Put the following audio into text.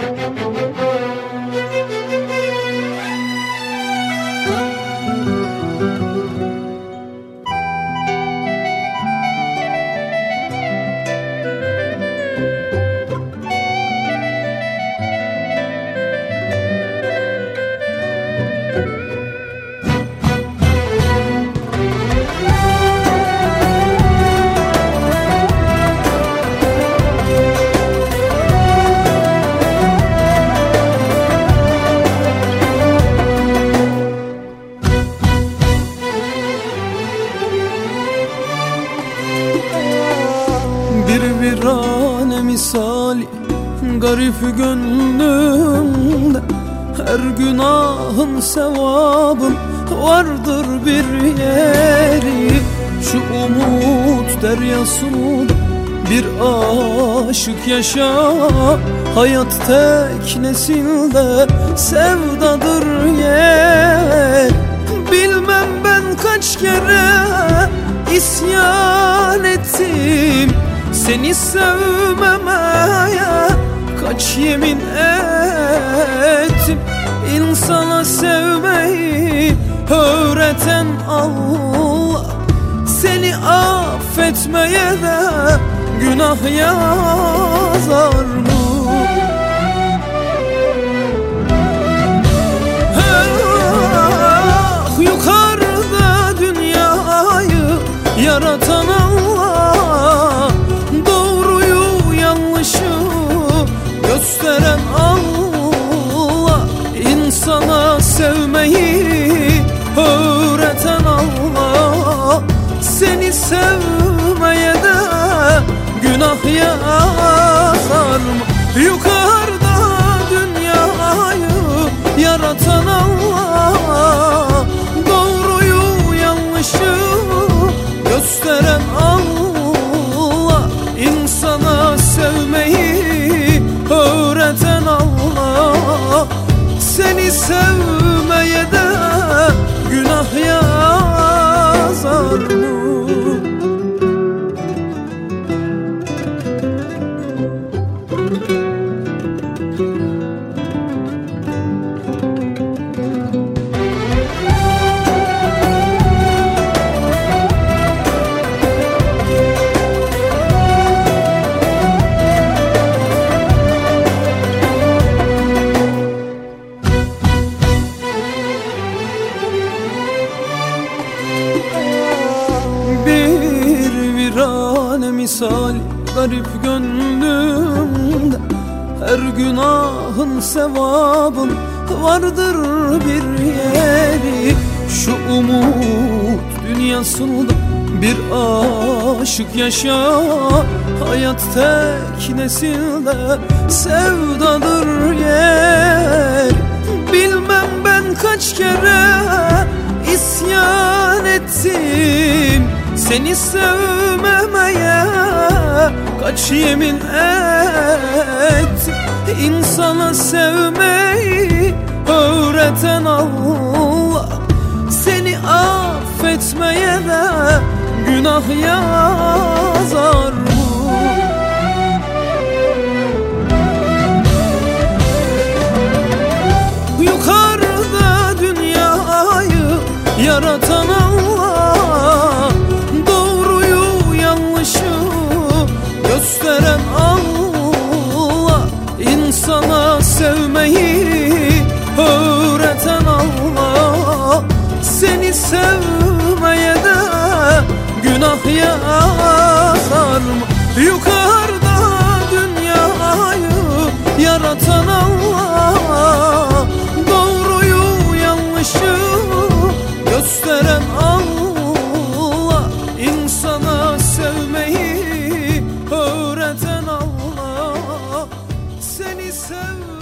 Bir virane misali garip gönlümde, her günahın sevabın vardır bir yeri. Şu umut deryasında bir aşık yaşar, hayat teknesinde sevdadır yer. Bilmem ben kaç kere isyan ettim, seni sevmemeye kaç yemin ettim. İnsana sevmeyi öğreten Allah, seni affetmeye de günah yazar mı? Yukarıda dünyayı yaratan Allah, doğruyu yanlışı gösteren Allah, insana sevmeyi öğreten Allah, seni sevmeye de günah yazar mı? Yukarıda dünyayı yaratan Allah, doğruyu yanlışı gösteren Allah, insana sevmeyi öğreten Allah, seni sevmeye de günah yazar mı? Misal garip gönlümde, her günahın sevabın vardır bir yeri. Şu umut dünyasında bir aşık yaşar, hayat teknesinde sevdadır yer. Bilmem ben kaç kere isyan ettim, seni sevmemeye kaç yemin ettim. İnsana sevmeyi öğreten Allah, seni affetmeye de günah yazar mı? Yukarıda dünyayı yaratan Allah, gösteren Allah, insana sevmeyi öğreten Allah, seni sevmeye de günah yazar mı? Yukarıda dünyayı yaratan Allah, doğruyu yanlışı gösteren Allah, insana sevmeyi öğreten Allah, seni sev.